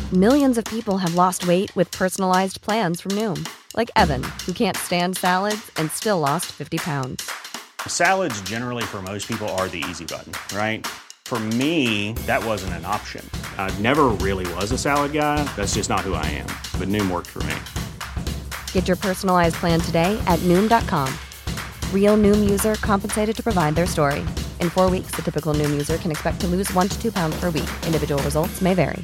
Millions of people have lost weight with personalized plans from Noom. Like Evan, who can't stand salads and still lost 50 pounds. Salads generally for most people are the easy button, right? For me, that wasn't an option. I never really was a salad guy. That's just not who I am. But Noom worked for me. Get your personalized plan today at Noom.com. Real Noom user compensated to provide their story. In 4 weeks, the typical Noom user can expect to lose 1 to 2 pounds per week. Individual results may vary.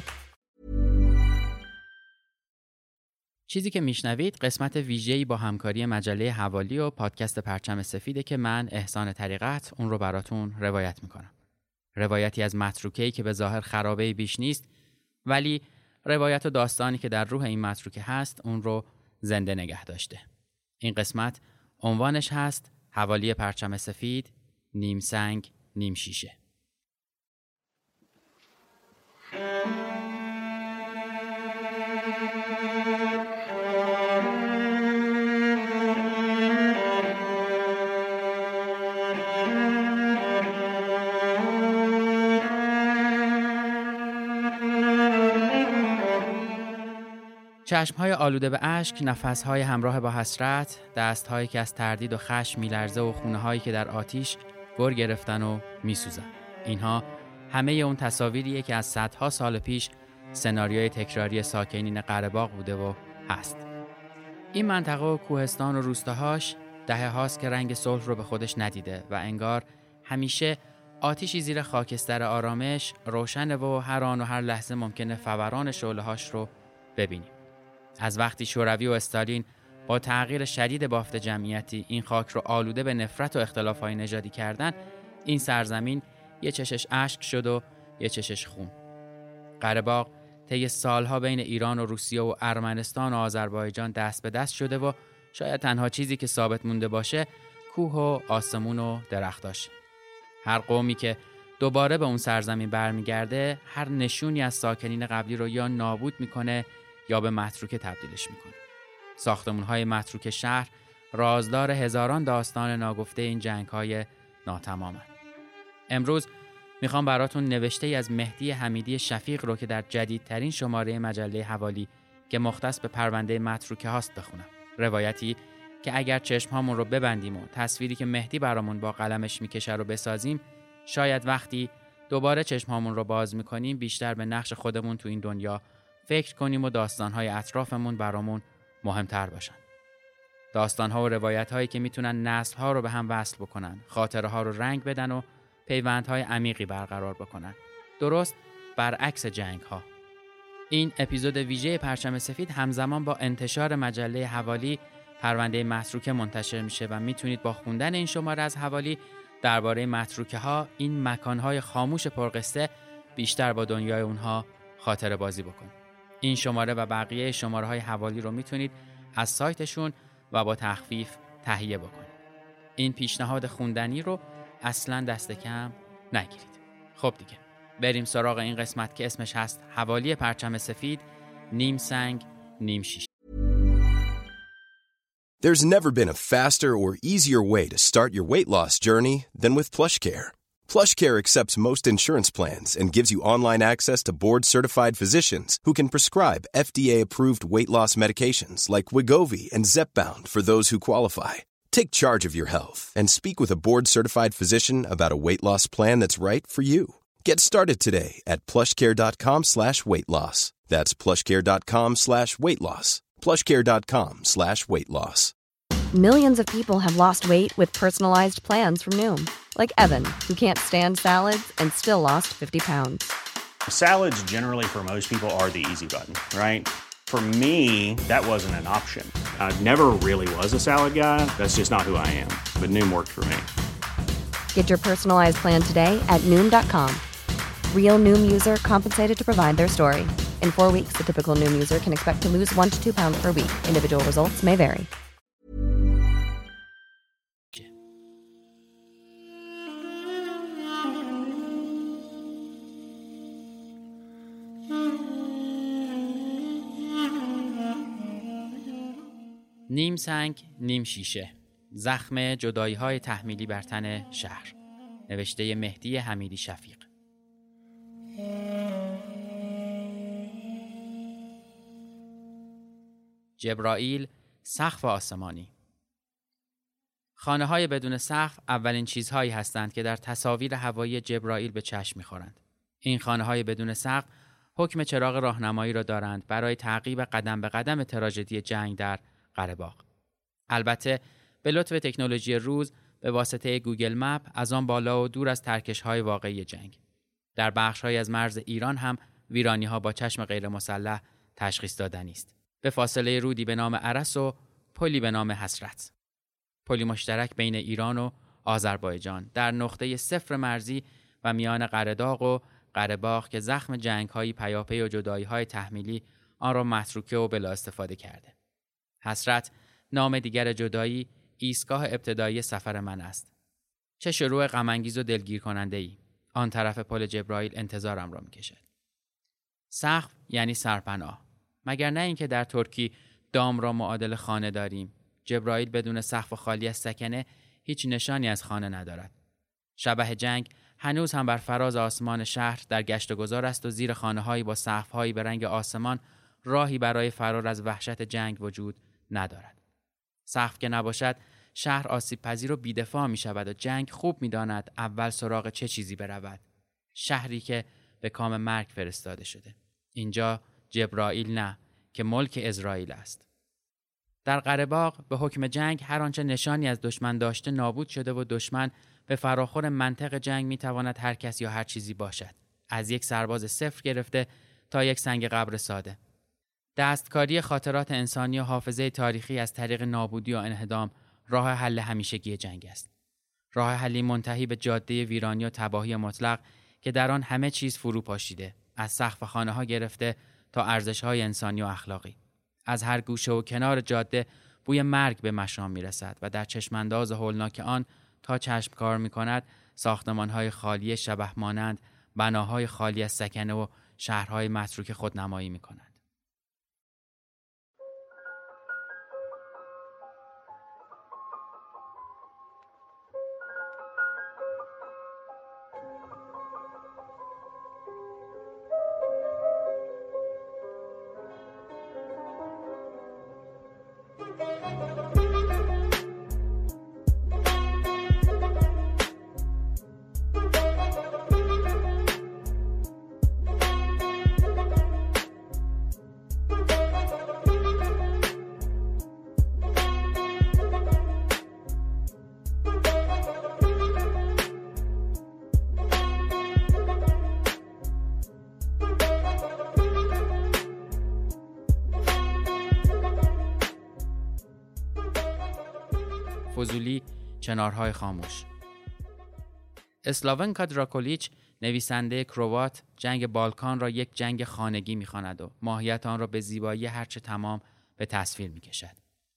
چیزی که میشنوید قسمت ویژه‌ای با همکاری مجله حوالی و پادکست پرچم سفیده که من احسان طریقت اون رو براتون روایت میکنم. روایتی از متروکه‌ای که به ظاهر خرابه‌ای بیش نیست، ولی روایت و داستانی که در روح این متروکه هست اون رو زنده نگه داشته. این قسمت عنوانش هست حوالی پرچم سفید، نیم سنگ نیم شیشه. چشم‌های آلوده به اشک، نفس‌های همراه با حسرت، دست‌هایی که از تردید و خشم می‌لرزه و خونه‌هایی که در آتیش گر گرفتن و می‌سوزن. اینها همه اون تصاویریه که از صدها سال پیش سناریوی تکراری ساکنین قره‌باغ بوده و هست. این منطقه و کوهستان و روستاهاش دهه‌هاست که رنگ صلح رو به خودش ندیده و انگار همیشه آتیشی زیر خاکستر آرامش روشنه و هر آن و هر لحظه ممکنه فوران شعله‌هاش رو ببینیم. از وقتی شوروی و استالین با تغییر شدید بافت جمعیتی این خاک رو آلوده به نفرت و اختلاف‌های نژادی کردن، این سرزمین یه چشش اشک شد و یه چشش خون. قره‌باغ طی سالها بین ایران و روسیه و ارمنستان و آذربایجان دست به دست شده و شاید تنها چیزی که ثابت مونده باشه کوه و آسمون و درختاش. هر قومی که دوباره به اون سرزمین برمیگرده هر نشونی از ساکنین قبلی رو یا نابود میکنه یا به متروکه تبدیلش میکنه. ساختمان‌های متروکه شهر رازدار هزاران داستان ناگفته این جنگ‌های ناتمامن. امروز میخوام براتون نوشته‌ای از مهدی حمیدی شفیق رو که در جدیدترین شماره مجله حوالی که مختص به پرونده متروکه هاست بخونم. روایتی که اگر چشم‌هامون رو ببندیم و تصویری که مهدی برامون با قلمش میکشه رو بسازیم، شاید وقتی دوباره چشم‌هامون رو باز میکنیم بیشتر به نقش خودمون تو این دنیا فکر کنیم و داستان‌های اطرافمون برامون مهمتر باشن. داستان‌ها و روایت‌هایی که میتونن نسل‌ها رو به هم وصل بکنن، خاطره‌ها رو رنگ بدن و پیوندهای عمیقی برقرار بکنن. درست برعکس جنگ‌ها. این اپیزود ویژه پرچم سفید همزمان با انتشار مجله حوالی پرونده متروکه منتشر میشه و میتونید با خوندن این شماره از حوالی درباره متروکه‌ها، این مکان‌های خاموش پرقصه، بیشتر با دنیای اونها خاطره بازی بکنید. این شماره و بقیه شماره‌های حوالی رو میتونید از سایتشون و با تخفیف تهیه بکنید. این پیشنهاد خوندنی رو اصلاً دست کم نگیرید. خب دیگه بریم سراغ این قسمت که اسمش هست حوالی پرچم سفید، نیم سنگ نیم شیشه. There's never been a faster or easier way to start your weight loss journey than with PlushCare. PlushCare accepts most insurance plans and gives you online access to board-certified physicians who can prescribe FDA-approved weight loss medications like Wegovy and Zepbound for those who qualify. Take charge of your health and speak with a board-certified physician about a weight loss plan that's right for you. Get started today at plushcare.com/weightloss. That's plushcare.com/weightloss. plushcare.com/weightloss. Millions of people have lost weight with personalized plans from Noom. Like Evan, who can't stand salads and still lost 50 pounds. Salads generally for most people are the easy button, right? For me, that wasn't an option. I never really was a salad guy. That's just not who I am. But Noom worked for me. Get your personalized plan today at Noom.com. Real Noom user compensated to provide their story. In 4 weeks, the typical Noom user can expect to lose 1 to 2 pounds per week. Individual results may vary. نیم سنگ نیم شیشه، زخم جدایی‌های تحمیلی بر تن شهر. نوشته مهدی حمیدی شفیق. جبرائیل، سقف آسمانی. خانه‌های بدون سقف اولین چیزهایی هستند که در تصاویر هوایی جبرائیل به چشم می‌خورند. این خانه‌های بدون سقف حکم چراغ راهنمایی را دارند برای تعقیب قدم به قدم تراژدی جنگ در قره‌باغ. البته به لطف تکنولوژی روز به واسطه گوگل مپ از آن بالا و دور از ترکش‌های واقعی جنگ. در بخش‌هایی از مرز ایران هم ویرانی‌ها با چشم غیر مسلح تشخیص دادنی است. به فاصله رودی به نام ارس و پلی به نام حسرت. پلی مشترک بین ایران و آذربایجان در نقطه صفر مرزی و میان قره‌داغ و قره‌باغ که زخم جنگ‌های پیاپی و جدایی‌های تحمیلی آن را متروکه و بلا استفاده کرده. حسرت، نام دیگر جدایی، ایستگاه ابتدایی سفر من است. چه شروع غم‌انگیز و دلگیر کننده‌ای. آن طرف پل جبرائیل انتظارم را می‌کشد. سقف یعنی سرپناه. مگر نه اینکه در ترکی دام را معادل خانه داریم. جبرائیل بدون سقف و خالی از سکنه هیچ نشانی از خانه ندارد. شبح جنگ هنوز هم بر فراز آسمان شهر در گشت و گذار است و زیر خانه‌هایی با سقف‌هایی به رنگ آسمان راهی برای فرار از وحشت جنگ وجود ندارد. سقف که نباشد شهر آسیب پذیر و بی‌دفاع می‌شود و جنگ خوب می‌داند اول سراغ چه چیزی برود. شهری که به کام مرگ فرستاده شده. اینجا جبرائیل نه که ملک اسرائیل است. در قره‌باغ به حکم جنگ هر آنچه نشانی از دشمن داشته نابود شده و دشمن به فراخور منطق جنگ می‌تواند هر کس یا هر چیزی باشد. از یک سرباز صفر گرفته تا یک سنگ قبر ساده. دستکاری خاطرات انسانی و حافظه تاریخی از طریق نابودی و انهدام راه حل همیشگی جنگ است. راه حلی منتهی به جاده ویرانی و تباهی مطلق که در آن همه چیز فرو پاشیده، از سقف خانه‌ها گرفته تا ارزش‌های انسانی و اخلاقی. از هر گوشه و کنار جاده بوی مرگ به مشام می‌رسد و در چشمانداز هولناک آن تا چشم کار می‌کند ساختمان‌های خالی شبح مانند، بناهای خالی از سکنه و شهرهای متروک خود نمایی می‌کند. فضولی، چنارهای خاموش. اسلاونکا دراکولیچ، نویسنده کروات، جنگ بالکان را یک جنگ خانگی می‌خواند و ماهیت آن را به زیبایی هرچه تمام به تصویر می‌کشد.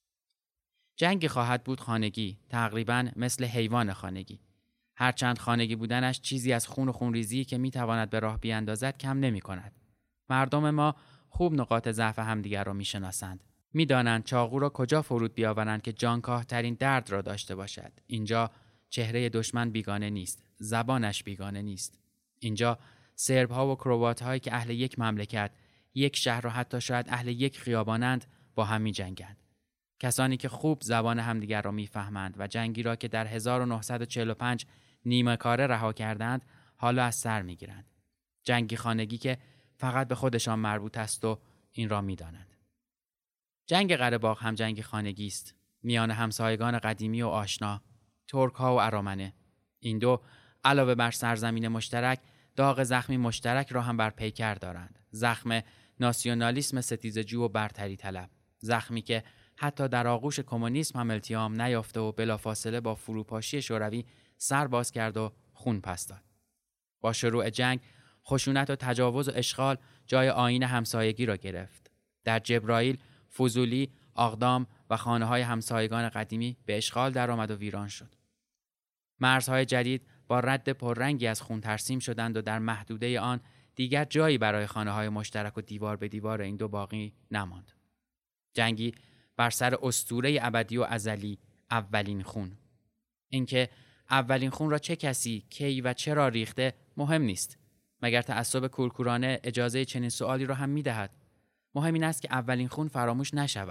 جنگی خواهد بود خانگی، تقریباً مثل حیوان خانگی. هرچند خانگی بودنش چیزی از خون و خونریزی که می‌تواند به راه بیاندازد کم نمی‌کند. مردم ما خوب نقاط ضعف همدیگر را می‌شناسند. می‌دانند چاقو را کجا فرود بیاورند که جانکاه ترین درد را داشته باشد. اینجا چهره دشمن بیگانه نیست، زبانش بیگانه نیست. اینجا سرب‌ها و کروات‌هایی که اهل یک مملکت، یک شهر و حتی شاید اهل یک خیابانند با هم می‌جنگند. کسانی که خوب زبان همدیگر را می‌فهمند و جنگی را که در 1945 نیمه کاره رها کردند، حالا از سر می‌گیرند. جنگی خانگی که فقط به خودشان مربوط است و این را می‌دانند. جنگ قره‌باغ هم جنگ خانگی است، میان همسایگان قدیمی و آشنا، ترک‌ها و ارامنه. این دو علاوه بر سرزمین مشترک، داغ زخمی مشترک را هم بر پیکر دارند. زخم ناسیونالیسم ستیزجو و برتری طلب. زخمی که حتی در آغوش کمونیسم هم التیام نیافته و بلافاصله با فروپاشی شوروی سر باز کرد و خون پس داد. با شروع جنگ، خشونت و تجاوز و اشغال جای آیین همسایگی را گرفت. در جبرائیل، فضولی، اقدام و خانه‌های همسایگان قدیمی به اشغال درآمد و ویران شد. مرزهای جدید با رد پررنگی از خون ترسیم شدند و در محدوده آن دیگر جایی برای خانه‌های مشترک و دیوار به دیوار این دو باقی نماند. جنگی بر سر اسطوره ابدی و ازلی، اولین خون. اینکه اولین خون را چه کسی، کی و چرا ریخته مهم نیست. مگر تعصب کورکورانه اجازه چنین سوالی را هم می‌دهد؟ مهم این است که اولین خون فراموش نشود.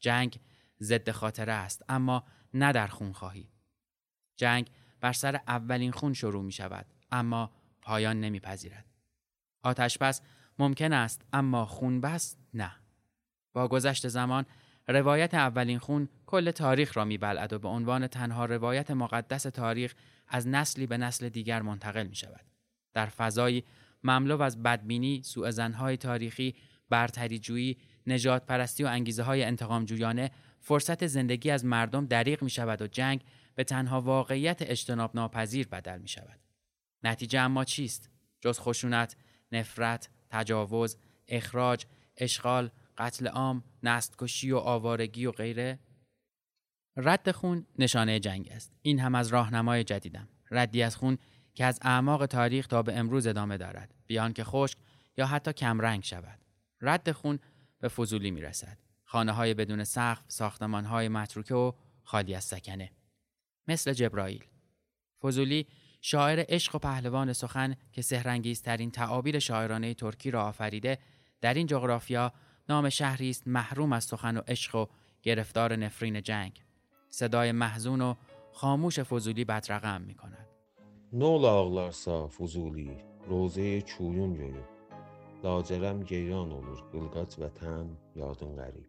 جنگ ضد خاطره است، اما نه در خونخواهی. جنگ بر سر اولین خون شروع می شود، اما پایان نمی پذیرد. آتش‌بس ممکن است، اما خونبس نه. با گذشت زمان روایت اولین خون کل تاریخ را می‌بلعد و به عنوان تنها روایت مقدس تاریخ از نسلی به نسل دیگر منتقل می شود. در فضایی مملو از بدبینی، سوءظن‌های تاریخی، برتری‌جویی، نژاد پرستی و انگیزه‌های انتقام جویانه، فرصت زندگی از مردم دریغ می شود و جنگ به تنها واقعیت اجتناب ناپذیر بدل می شود. نتیجه اما چیست؟ جز خشونت، نفرت، تجاوز، اخراج، اشغال، قتل عام، نسل‌کشی و آوارگی و غیره؟ رد خون نشانه جنگ است. این هم از راهنمای جدیدم. ردی از خون که از اعماق تاریخ تا به امروز ادامه دارد، بیان که خشک یا حتی کمرنگ شود. رد خون به فضولی میرسد. خانه‌های بدون سقف، ساختمان‌های متروکه و خالی از سکنه. مثل جبرائیل. فضولی شاعر عشق و پهلوان سخن که سحرانگیزترین تعابیر شاعرانه ترکی را آفریده، در این جغرافیا نام شهری است محروم از سخن و عشق و گرفتار نفرین جنگ. صدای محزون و خاموش فضولی بدرقم می کند. Ne ola ağlarsa Fuzuli, rozeye çuyun göyüb. Lacərəm geyran olur, qılqac vətən, yadın qərib.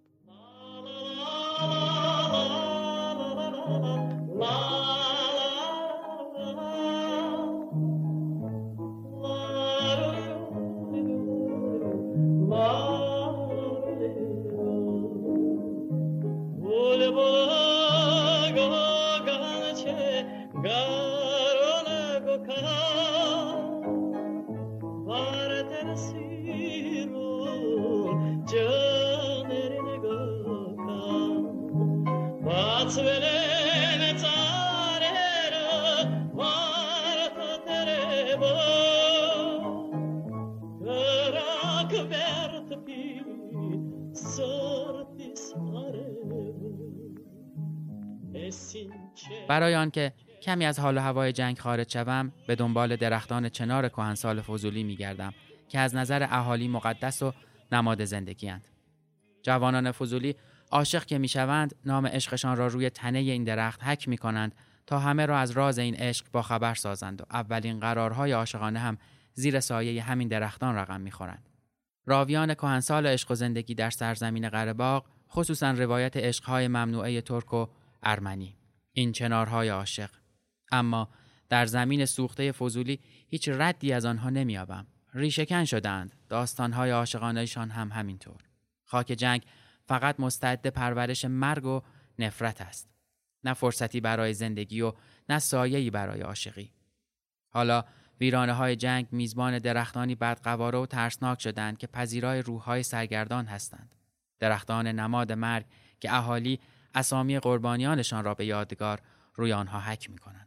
برای آنکه کمی از حال و هوای جنگ خارج شوم، به دنبال درختان چنار کهنسال فضولی می‌گردم که از نظر اهالی مقدس و نماد زندگی‌اند. جوانان فضولی عاشق که می‌شوند، نام عشقشان را روی تنه این درخت حک می‌کنند تا همه را از راز این عشق با خبر سازند و اولین قرارهای عاشقانه هم زیر سایه همین درختان رقم می‌خورند. راویان کهنسال عشق و زندگی در سرزمین قره‌باغ، خصوصاً روایت عشق‌های ممنوعه ترک و ارمنی، این چنارهای عاشق. اما در زمین سوخته فضولی هیچ ردی از آنها نمی‌یابم. ریشه‌کن شدند، داستان‌های عاشقانه‌شان هم همینطور. خاک جنگ فقط مستعد پرورش مرگ و نفرت است. نه فرصتی برای زندگی و نه سایه‌ای برای عاشقی. حالا ویرانه‌های جنگ میزبان درختانی بدقواره و ترسناک شدند که پذیرای روح‌های سرگردان هستند. درختان نماد مرگ که اهالی اسامی قربانیانشان را به یادگار روی آنها حک می‌کنند.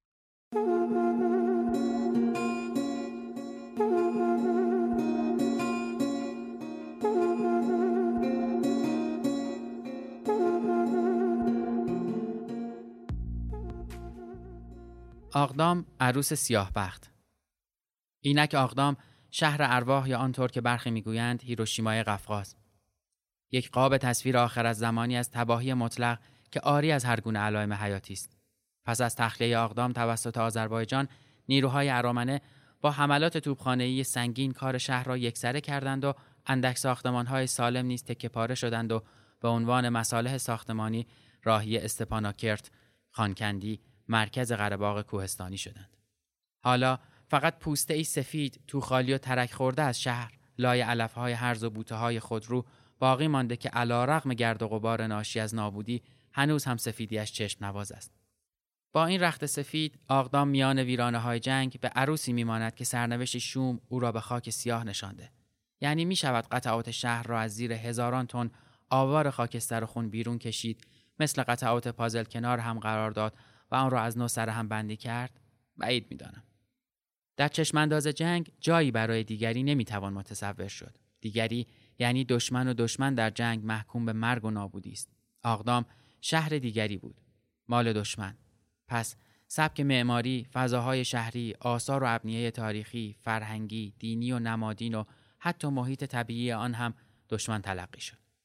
آقدام عروس سیاه بخت. اینک آقدام شهر ارواح یا آنطور که برخی میگویند هیروشیمای قفقاز. یک قاب تصویر آخر از زمانی از تباهی مطلق که عاری از هر گونه علائم حیاتی است. پس از تخلیه آقدام توسط آذربایجان، نیروهای ارامنه با حملات توپخانه‌ای سنگین کار شهر را یکسره کردند و اندک ساختمان‌های سالم نیز تکه‌پاره شدند و به عنوان مصالح ساختمانی راهی استپاناکرت، خانکندی، مرکز قره‌باغ کوهستانی شدند. حالا فقط پوسته‌ای سفید تو خالی و ترک خورده از شهر، لای علف‌های هرز و بوته‌های خودرو باقی مانده که علی‌رغم گرد و غبار ناشی از نابودی هنوز هم سفیدیش چشم نواز است. با این رخت سفید، آقدام میان ویرانه‌های جنگ به عروسی میماند که سرنوشت شوم او را به خاک سیاه نشانده. یعنی می شود قطعات شهر را از زیر هزاران تن آوار خاکستر و خون بیرون کشید، مثل قطعات پازل کنار هم قرار داد و آن را از نو سر هم بندی کرد؟ بعید می‌دانم. در چشمانداز جنگ جایی برای دیگری نمیتوان متصور شد. دیگری یعنی دشمن و دشمن در جنگ محکوم به مرگ و نابودی است. آقدام شهر دیگری بود، مال دشمن. پس سبک معماری، فضاهای شهری، آثار و ابنیه تاریخی، فرهنگی، دینی و نمادین و حتی محیط طبیعی آن هم دشمن تلقی شد.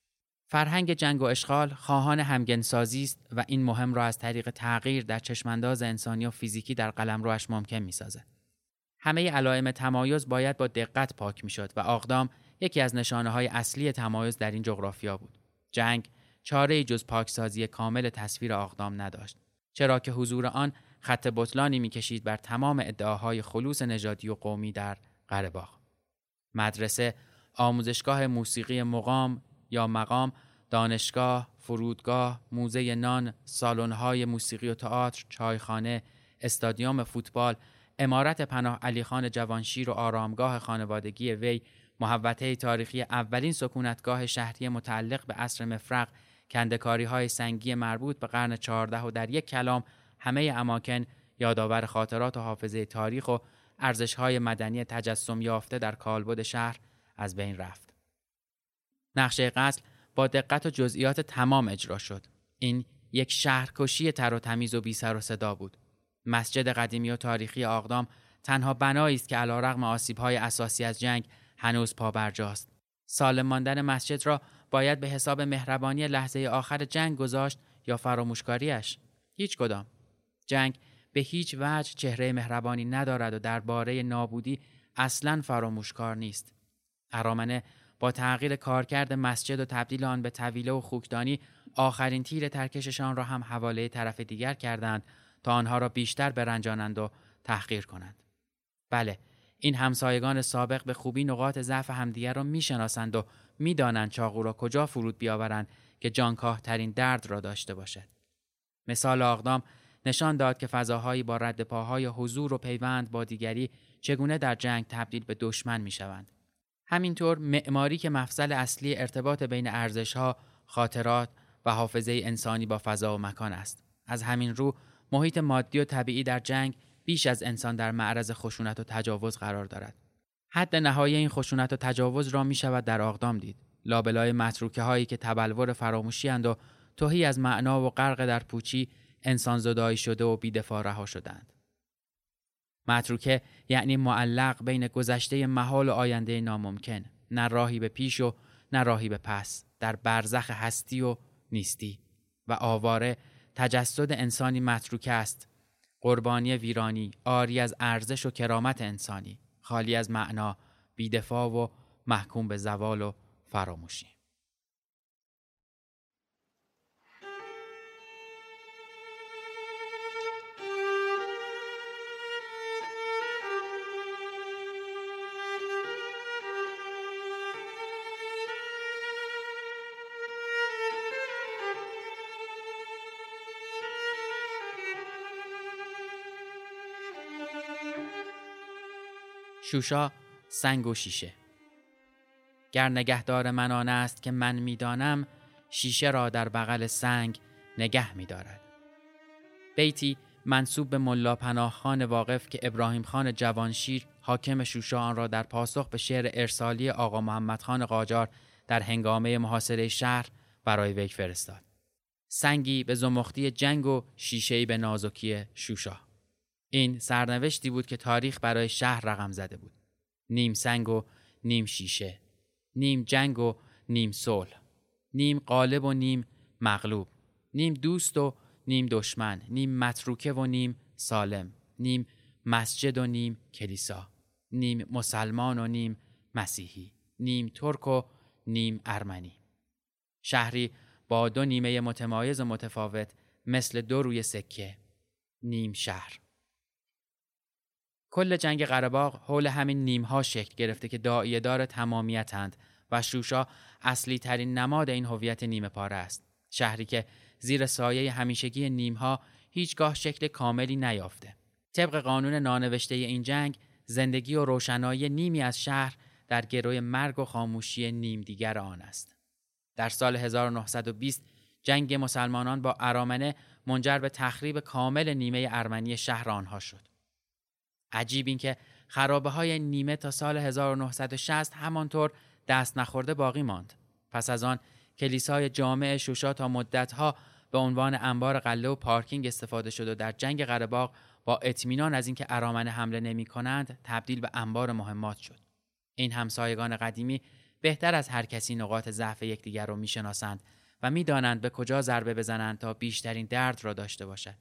فرهنگ جنگ و اشغال خواهان همگنسازی است و این مهم را از طریق تغییر در چشمانداز انسانی و فیزیکی در قلمروش ممکن می‌سازد. همه علائم تمایز باید با دقت پاک می‌شد و اقدام یکی از نشانه‌های اصلی تمایز در این جغرافیا بود. جنگ چاره‌ای جز پاکسازی کامل تصویر اقدام نداشت، چرا که حضور آن خط بطلانی می‌کشید بر تمام ادعاهای خلوص نژادی و قومی در قره‌باغ. مدرسه، آموزشگاه موسیقی مقام یا مقام، دانشگاه، فرودگاه، موزه نان، سالن‌های موسیقی و تئاتر، چایخانه، استادیوم فوتبال، عمارت پناه علیخان جوانشیر و آرامگاه خانوادگی وی، محوطه تاریخی اولین سکونتگاه شهری متعلق به عصر مفرق، کنده‌کاری‌های سنگی مربوط به قرن 14 و در یک کلام همه اماکن یادآور خاطرات و حافظه تاریخ و ارزش‌های مدنی تجسم یافته در کالبد شهر از بین رفت. نقشه قتل با دقت و جزئیات تمام اجرا شد. این یک شهرکشی تر و تمیز و بی سر و صدا بود. مسجد قدیمی و تاریخی اقدام تنها بنایی است که علیرغم آسیب‌های اساسی از جنگ هنوز پابرجاست. سالم ماندن مسجد را باید به حساب مهربانی لحظه آخر جنگ گذاشت یا فراموشکاریش؟ هیچ کدام. جنگ به هیچ وجه چهره مهربانی ندارد و درباره نابودی اصلاً فراموشکار نیست. ارامنه با تغییر کارکرد مسجد و تبدیل آن به طویله و خوکدانی آخرین تیر ترکششان را هم حواله طرف دیگر کردند تا آنها را بیشتر برنجانند و تحقیر کنند. بله، این همسایگان سابق به خوبی نقاط ضعف همدیگر را میشناسند و میدانند چاقو را کجا فرود بیاورند که جانکاه ترین درد را داشته باشد. مثال اقدام نشان داد که فضاهایی با رد پاهای حضور و پیوند با دیگری چگونه در جنگ تبدیل به دشمن میشوند. همینطور معماری که مفصل اصلی ارتباط بین ارزش‌ها، خاطرات و حافظه انسانی با فضا و مکان است. از همین رو محیط مادی و طبیعی در جنگ بیش از انسان در معرض خشونت و تجاوز قرار دارد. حد نهایی این خشونت و تجاوز را می شود در اقدام دید. لابلای متروکه هایی که تبلور فراموشی اند و تهی از معنا و غرق در پوچی انسان زدایی شده و بی‌دفاع رها شدند. متروکه یعنی معلق بین گذشته محال و آینده ناممکن، نه راهی به پیش و نه راهی به پس، در برزخ هستی و نیستی. و آواره تجسد انسانی متروکه است، قربانی ویرانی، عاری از ارزش و کرامت انسانی، خالی از معنا، بی‌دفاع و محکوم به زوال و فراموشی. شوشا، سنگ و شیشه. گر نگهدار من آن است که من میدانم، شیشه را در بغل سنگ نگه می‌دارد. بیتی منسوب به ملا پناه خان واقف که ابراهیم خان جوانشیر حاکم شوشا آن را در پاسخ به شعر ارسالی آقا محمد خان قاجار در هنگامه محاصره شهر برای وی فرستاد. سنگی به زمختی جنگ و شیشه‌ای به نازکی شوشا. این سرنوشتی بود که تاریخ برای شهر رقم زده بود. نیم سنگ و نیم شیشه، نیم جنگ و نیم صلح، نیم غالب و نیم مغلوب، نیم دوست و نیم دشمن، نیم متروکه و نیم سالم، نیم مسجد و نیم کلیسا، نیم مسلمان و نیم مسیحی، نیم ترک و نیم ارمنی. شهری با دو نیمه متمایز و متفاوت مثل دو روی سکه، نیم شهر. کل جنگ قره‌باغ حول همین نیم‌ها شکل گرفته که داعیه‌دار تمامیت‌اند و شوشا اصلی ترین نماد این هویت نیمه پاره است. شهری که زیر سایه همیشگی نیم‌ها هیچگاه شکل کاملی نیافته. طبق قانون نانوشته این جنگ، زندگی و روشنایی نیمی از شهر در گروی مرگ و خاموشی نیم دیگر آن است. در سال 1920 جنگ مسلمانان با ارامنه منجر به تخریب کامل نیمه ارمنی شهر آنها شد. عجیب این که خرابه‌های نیمه تا سال 1960 همانطور دست نخورده باقی ماند. پس از آن کلیسای جامع شوشا تا مدت‌ها به عنوان انبار غله و پارکینگ استفاده شد و در جنگ قره‌باغ با اطمینان از اینکه ارامنه حمله نمی‌کنند تبدیل به انبار مهمات شد. این همسایگان قدیمی بهتر از هر کسی نقاط ضعف یکدیگر را میشناسند و میدانند به کجا ضربه بزنند تا بیشترین درد را داشته باشد.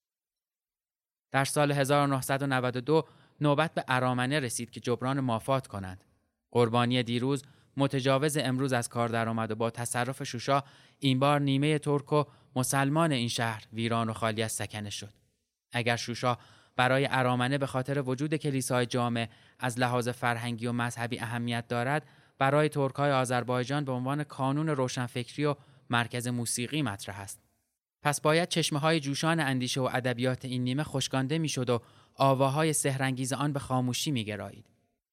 در سال 1992 نوبت به ارامنه رسید که جبران مافات کنند. قربانی دیروز متجاوز امروز از کار درآمد و با تصرف شوشا این بار نیمه ترک و مسلمان این شهر ویران و خالی از سکنه شد. اگر شوشا برای ارامنه به خاطر وجود کلیسای جامع از لحاظ فرهنگی و مذهبی اهمیت دارد، برای ترک‌های آذربایجان به عنوان کانون روشنفکری و مرکز موسیقی مطرح است. پس باید چشمه‌های جوشان اندیشه و ادبیات این نیمه خشکانده می‌شد و آواهای سحرانگیز آن به خاموشی می‌گرایید.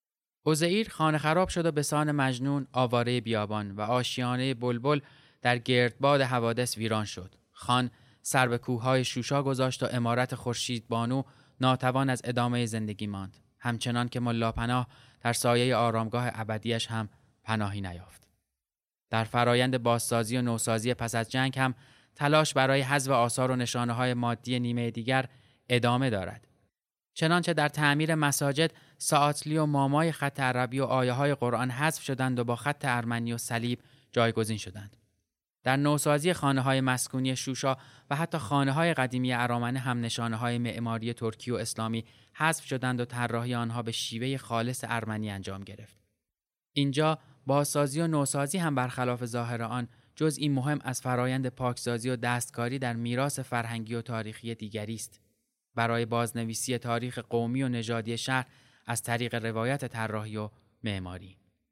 عزیر خانه خراب شد و به سان مجنون آواره بیابان و آشیانه بلبل در گردباد حوادث ویران شد. خان سر به کوههای شوشا گذاشت و عمارت خورشید بانو ناتوان از ادامه زندگی ماند، همچنان که ملا پناه در سایه آرامگاه ابدیش هم پناهی نیافت. در فرایند بازسازی و نوسازی پس از جنگ هم تلاش برای حذف آثار و نشانه‌های مادی نیمه دیگر ادامه دارد. چنانچه در تعمیر مساجد ساعتلی و مامای خط عربی و آیه‌های قرآن حذف شدند و با خط ارمنی و صلیب جایگزین شدند. در نوسازی خانه‌های مسکونی شوشا و حتی خانه‌های قدیمی ارامنه هم نشانه‌های معماری ترکی و اسلامی حذف شدند و طراحی آنها به شیوه خالص ارمنی انجام گرفت. اینجا بازسازی و نوسازی هم برخلاف ظاهر آن جزئی مهم از فرایند پاکسازی و دستکاری در میراث فرهنگی و تاریخی دیگری است. برای بازنویسی تاریخ قومی و نژادی شهر از طریق روایت طراحی و معماری.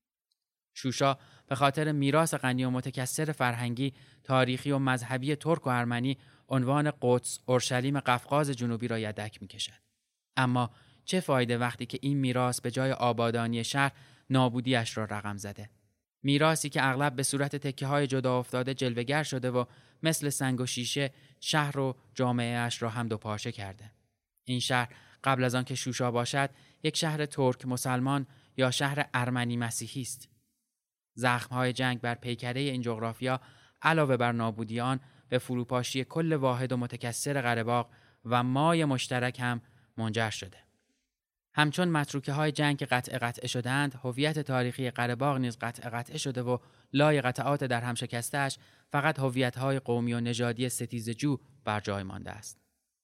شوشا به خاطر میراث غنی و متکثر فرهنگی، تاریخی و مذهبی ترک و ارمنی عنوان قدس، اورشلیم قفقاز جنوبی را یدک می‌کشد. اما چه فایده وقتی که این میراث به جای آبادانی شهر نابودیش را رقم زده؟ میراثی که اغلب به صورت تکه‌های جدا افتاده جلوه‌گر شده و مثل سنگ و شیشه شهر و جامعه‌اش را هم دوپارچه کرده. این شهر قبل از آن که شوشا باشد یک شهر ترک مسلمان یا شهر ارمنی مسیحی است. زخم‌های جنگ بر پیکره این جغرافیا علاوه بر نابودی آن به فروپاشی کل واحد و متکثر قره‌باغ و مای مشترک هم منجر شده. همچون متروکه‌های جنگ قطعه شدند، هویت تاریخی قره‌باغ نیز قطعه شده و لای قطعات در هم شکسته‌اش فقط هویت‌های قومی و نژادی ستیزجو بر جای مانده است.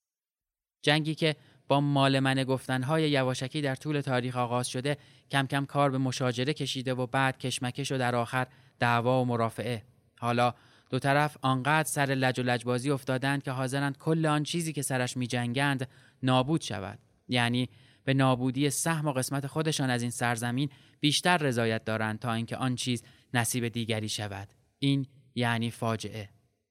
جنگی که با مالمنه گفتن‌های یواشکی در طول تاریخ آغاز شده، کم کم کار به مشاجره کشیده و بعد کشمکش و در آخر دعوا و مرافعه. حالا دو طرف آنقدر سر لج و لجبازی افتادند که حاضرند کل آن چیزی که سرش می‌جنگند نابود شود. یعنی به نابودی سهم و قسمت خودشان از این سرزمین بیشتر رضایت دارند تا اینکه آن چیز نصیب دیگری شود. این یعنی فاجعه.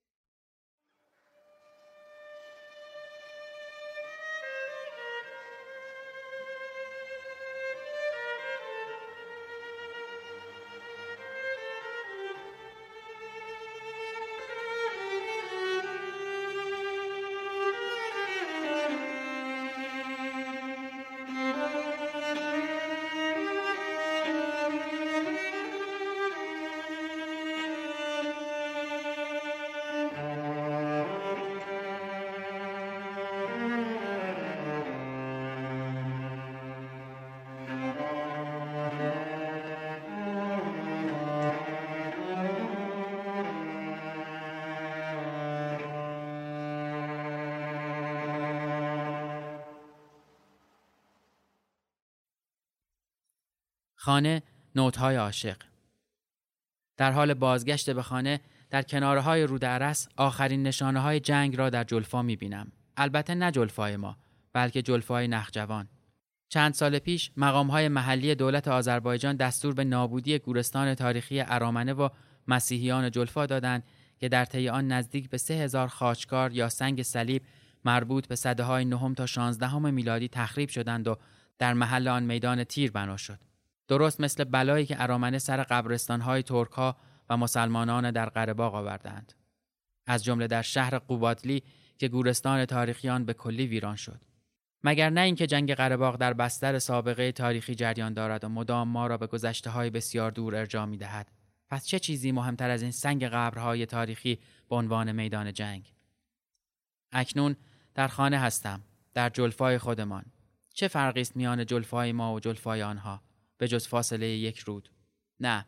خانه، نوت‌های عاشق. در حال بازگشت به خانه، در کنارهای رود ارس آخرین نشانه‌های جنگ را در جلفا می‌بینم. البته نه جلفای ما، بلکه جلفای نخجوان. چند سال پیش مقام‌های محلی دولت آذربایجان دستور به نابودی گورستان تاریخی ارامنه و مسیحیان جلفا دادند که در طی آن نزدیک به 3000 خاچکار یا سنگ صلیب مربوط به سده‌های 9 تا 16 میلادی تخریب شدند و در محل آن میدان تیر بنا شد. درست مثل بلایی که ارامنه سر قبرستان‌های ترک‌ها و مسلمانان در قره‌باغ آوردند. از جمله در شهر قوبادلی که گورستان تاریخی آن به کلی ویران شد. مگر نه اینکه جنگ قره‌باغ در بستر سابقه تاریخی جریان دارد و مدام ما را به گذشته‌های بسیار دور ارجاع می‌دهد. پس چه چیزی مهمتر از این سنگ قبرهای تاریخی به عنوان میدان جنگ؟ اکنون در خانه هستم، در جلفای خودمان. چه فرقی است میان جلفای ما و جلفای آنها؟ به جز فاصله یک رود. نه،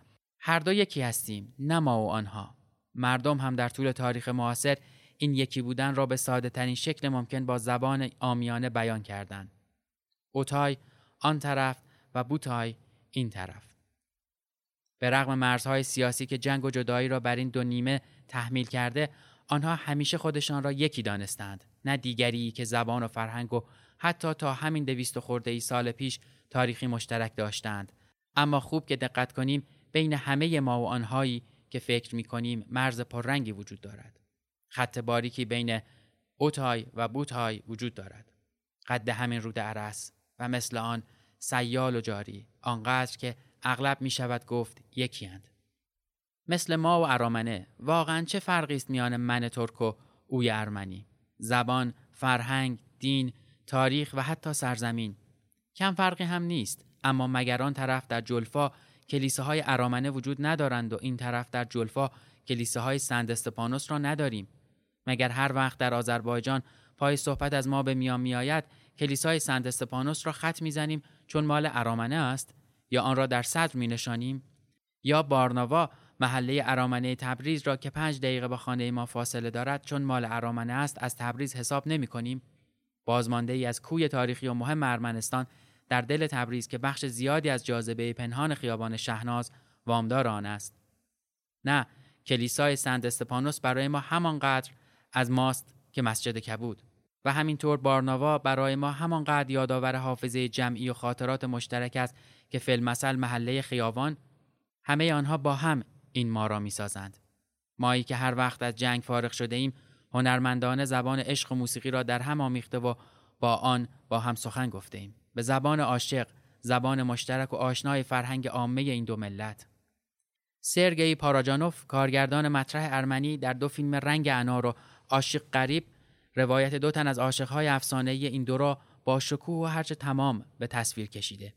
هر دو یکی هستیم، نه ما و آنها. مردم هم در طول تاریخ معاصر این یکی بودن را به ساده ترین شکل ممکن با زبان عامیانه بیان کردند. اوتای آن طرف و بوتای این طرف. به رغم مرزهای سیاسی که جنگ و جدایی را بر این دو نیمه تحمیل کرده، آنها همیشه خودشان را یکی دانستند، نه دیگری که زبان و فرهنگ و حتی تا همین 200 خورده ای سال پیش تاریخی مشترک داشتند. اما خوب که دقت کنیم بین همه ما و آنهایی که فکر می‌کنیم مرز پررنگی وجود دارد. خط باریکی بین اوتای و بوتای وجود دارد. قد همین رود ارس و مثل آن سیال و جاری، آنقدر که اغلب می‌شود گفت یکی اند. مثل ما و ارامنه، واقعاً چه فرقی است میان من ترک و اوی ارمنی؟ زبان، فرهنگ، دین، تاریخ و حتی سرزمین. کم فرقی هم نیست، اما مگر آن طرف در جلفا کلیساهای ارامنه وجود ندارند و این طرف در جلفا کلیساهای سنت استفانوس را نداریم؟ مگر هر وقت در آذربایجان پای صحبت از ما به میان میآید کلیسای سنت استفانوس را خط میزنیم چون مال ارامنه است یا آن را در صدر مینشانیم؟ یا بارناوا محله ارامنه تبریز را که 5 دقیقه با خانه ما فاصله دارد چون مال ارامنه است از تبریز حساب نمی کنیم؟ بازمانده ای از کوی تاریخی و مهم ارمنستان در دل تبریز که بخش زیادی از جاذبه پنهان خیابان شهناز وامدار آن است. نه، کلیسای سنت استفانوس برای ما همانقدر از ماست که مسجد کبود و همینطور بارناوا برای ما همانقدر یادآور حافظه جمعی و خاطرات مشترک است که فی‌المثل محله خیابان. همه آنها با هم این ما را می‌سازند. مایی که هر وقت از جنگ فارغ شده ایم هنرمندانه زبان عشق و موسیقی را در هم آمیخته و با هم سخن گفته ایم. به زبان عاشق، زبان مشترک و آشنای فرهنگ عامه این دو ملت. سرگئی پاراجانوف، کارگردان مطرح ارمنی، در 2 فیلم رنگ انار و عاشق غریب روایت 2 تن از عاشق‌های افسانه‌ای این دو را با شکوه و هرچه تمام به تصویر کشیده.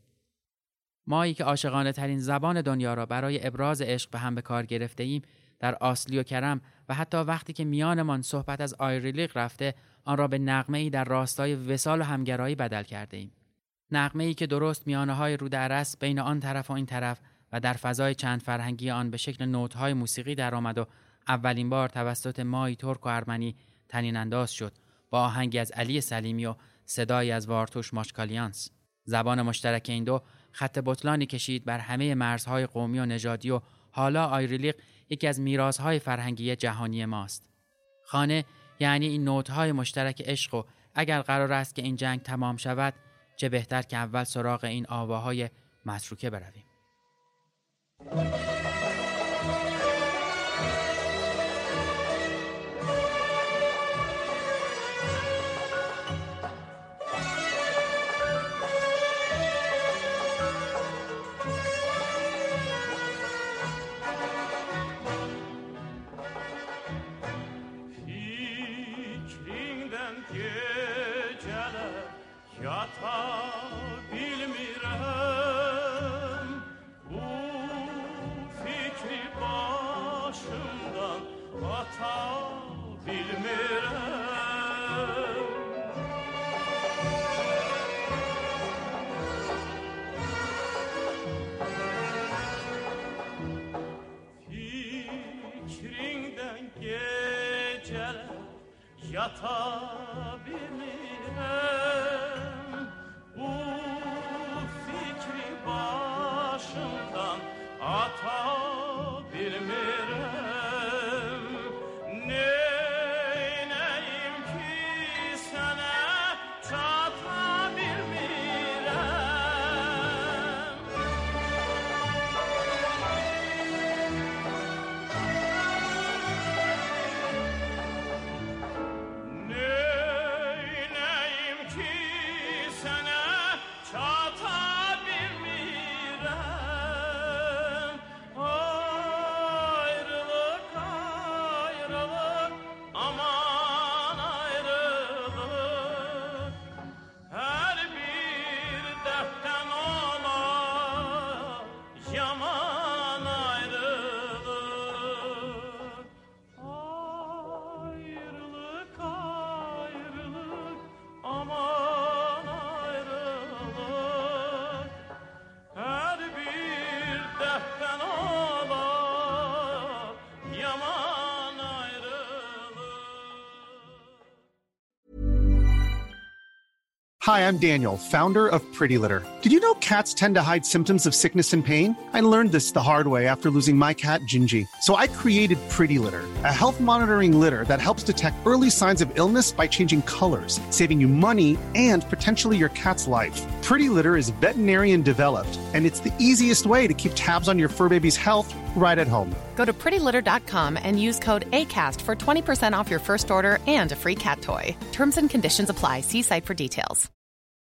مایی که عاشقانه ترین زبان دنیا را برای ابراز عشق به هم به کار گرفته ایم، در آسلی و کرم و حتی وقتی که میانمان صحبت از آیریلیق رفته، آن را به نغمه‌ای در راستای وصال و همگرایی بدل کرده ایم. نغمه‌ای که درست میانه‌های رود ارس بین آن طرف و این طرف و در فضای چند فرهنگی آن به شکل نوت‌های موسیقی درآمد و اولین بار توسط مایی ترک و ارمنی تنین انداز شد با آهنگی از علی سلیمی و صدایی از وارتوش ماشکالیانس. زبان مشترک این دو خط بطلانی کشید بر همه مرزهای قومی و نژادی و حالا آیریلیق یکی از میراث‌های فرهنگی جهانی ماست. خانه یعنی این نوت‌های مشترک عشق و اگر قرار است که این جنگ تمام شود چه بهتر که اول سراغ این آواهای متروکه برویم. Hi, I'm Daniel, founder of Pretty Litter. Did you know cats tend to hide symptoms of sickness and pain? I learned this the hard way after losing my cat, Gingy. So I created Pretty Litter, a health monitoring litter that helps detect early signs of illness by changing colors, saving you money and potentially your cat's life. Pretty Litter is veterinarian developed, and it's the easiest way to keep tabs on your fur baby's health right at home. Go to prettylitter.com and use code ACAST for 20% off your first order and a free cat toy. Terms and conditions apply. See site for details.